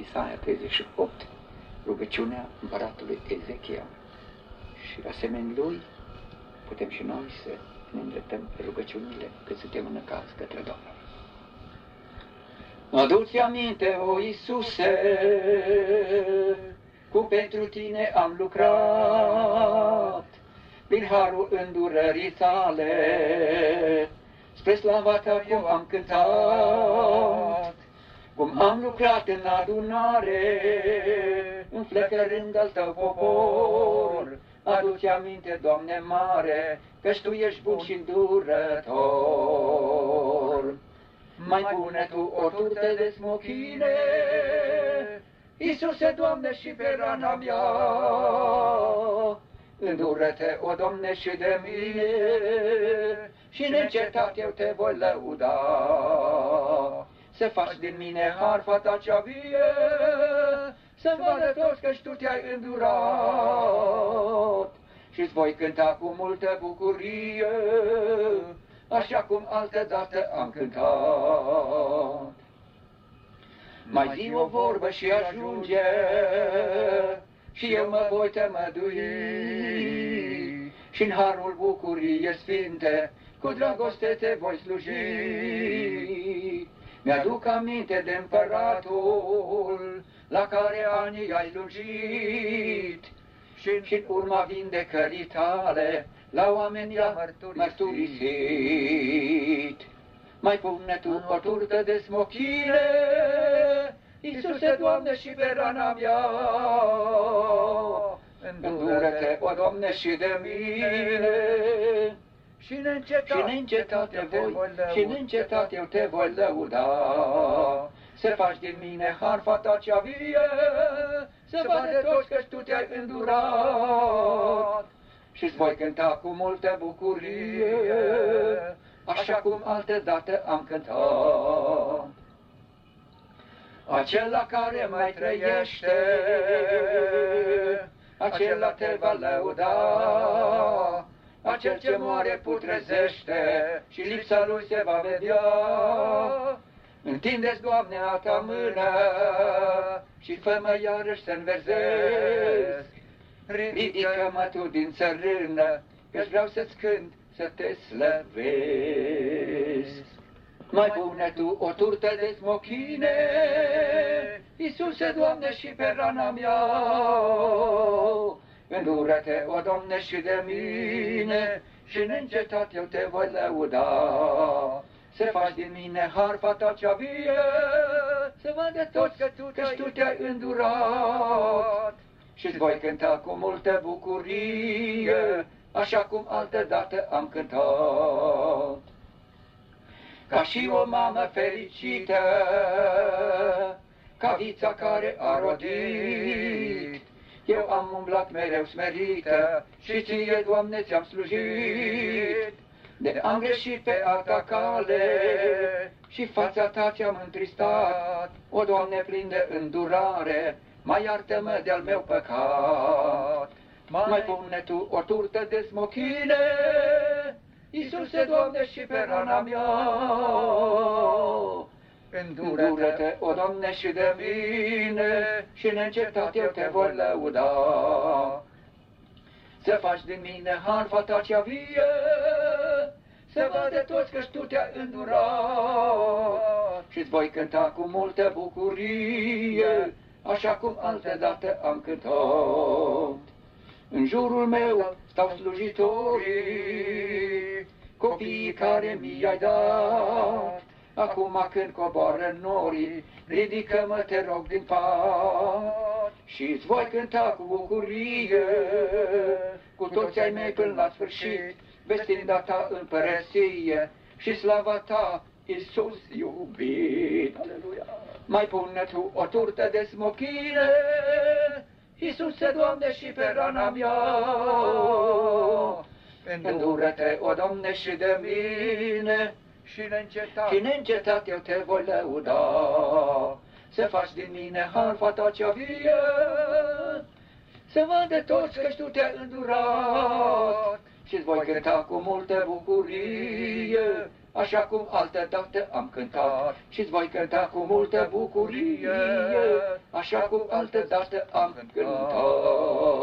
Isaia 38, rugăciunea împăratului Ezechia. Și asemenea lui putem și noi să ne îndreptăm rugăciunile cât suntem înălțați către Domnul. Adu-ți aminte, o Iisuse, cum pentru tine am lucrat, prin harul îndurării tale, spre slava ta eu am cântat, cum am lucrat în adunare, înflăcărând al tău popor. Adu-ți aminte, Doamne mare, căci Tu ești bun și îndurător. Mai pune Tu o turtă de smochine, Iisuse, Doamne, și pe rana mea. Îndură-te, o Doamne, și de mine, și neîncetat eu Te voi lăuda. Să faci din mine harfa Ta cea vie, să vadă toți căci Tu Te-ai îndurat. Și-ți voi cânta cu multă bucurie, așa cum altădată am cântat. Mai zi o vorbă și ajunge, și eu mă voi temădui, și-n harul bucuriei sfinte, cu dragoste Te voi sluji. Mi-aduc aminte de împăratul, la care anii ai lungit, și-n urma vindecării Tale, la oameni i-a mărturisit. Mai pune Tu o turtă de smochine, Iisuse, Doamne, și pe rana mea. Îndură-te, o Doamne, și de mine, și neîncetat eu Te voi lăuda. Să faci din mine harfa Ta cea vie, să vadă toți căci Tu Te-ai îndurat. Și-ți voi cânta cu multă bucurie, așa cum altădată am cântat. Acela care mai trăiește, acela Te va lăuda. Acel ce moare putrezește, și lipsa lui se va vedea. Întinde-ți, Doamne, a Ta mână, și fă-mă iarăși să înverzesc. Ridică-mă Tu din țărână, că-și vreau să-ți cânt, să Te slăvesc. Mai pune Tu o turtă de smochine, Iisuse, Doamne, și pe rana mea. Îndură-te, o Doamne, și de mine, și neîncetat eu Te voi lăuda. Să faci din mine harfa Ta cea vie, să vadă toți căci Tu Te-ai îndurat. Și-ți voi cânta cu multă bucurie, așa cum altădată am cântat. Ca și o mamă fericită, ca vița care a rodit, eu am umblat mereu smerită, și Ție, Doamne, Ți-am slujit. De am greșit pe alta cale, și fața Ta ți-am întristat. O, Doamne, plin de îndurare, mai iartă-mă de-al meu păcat. Mai pune Tu o turtă de smochine, Iisuse, Doamne, și pe rana mea. Îndură-te, o Doamne, și de mine, și neîncetat eu Te voi lăuda. Să faci din mine harfa Ta cea vie, să vadă toți căci Tu Te-ai îndurat. Și-ți voi cânta cu multă bucurie, așa cum altădată am cântat. În jurul meu stau slujitorii, copiii care mi-ai dat. Acum când coboară norii, ridică-mă, Te rog, din pat. Și-ți voi cânta cu bucurie, cu toți ai mei până la sfârșit, vestind a Ta împărăție și slava Ta, Iisus iubit. Aleluia! Mai pune Tu o turtă de smochine, Iisuse, Doamne, și pe rana mea. Îndură-te, o Doamne, și de mine, și neîncetat eu Te voi lăuda. Să faci din mine harfa Ta cea vie, să vadă toți căci Tu Te-ai îndurat. Și-ți voi cânta cu multă bucurie, așa cum altădată am cântat. Și-ți voi cânta cu multă bucurie, așa cum altădată am cântat.